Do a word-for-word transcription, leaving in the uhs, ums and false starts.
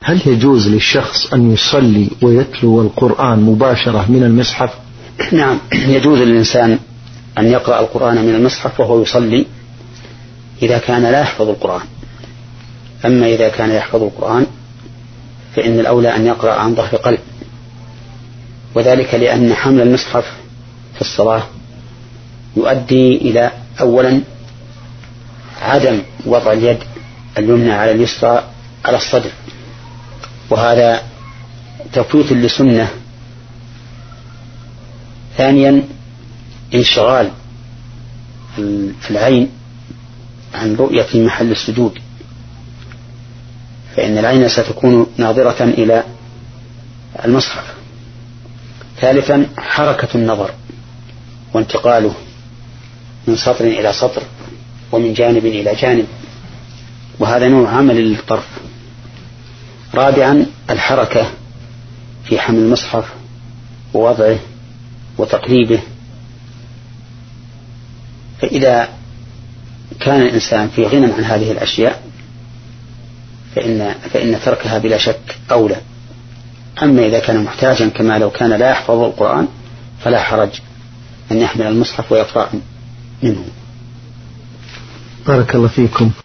هل يجوز للشخص أن يصلي ويتلو القرآن مباشرة من المصحف؟ نعم، يجوز للإنسان أن يقرأ القرآن من المصحف وهو يصلي إذا كان لا يحفظ القرآن. أما إذا كان يحفظ القرآن فإن الأولى أن يقرأ عن ظهر قلب، وذلك لأن حمل المصحف في الصلاة يؤدي إلى أولا عدم وضع اليد اليمنى على اليسرى على الصدر، وهذا تفويت لسنة. ثانيا انشغال العين عن رؤية محل السجود، فإن العين ستكون ناظرة إلى المصحف. ثالثا حركة النظر وانتقاله من سطر إلى سطر ومن جانب إلى جانب، وهذا نوع عمل للطرف. رابعا الحركة في حمل المصحف ووضعه وتقليبه، فإذا كان الإنسان في غنى عن هذه الأشياء فإن, فإن تركها بلا شك أولى. أما إذا كان محتاجا كما لو كان لا يحفظ القرآن فلا حرج أن يحمل المصحف ويقرأ منه. بارك الله فيكم.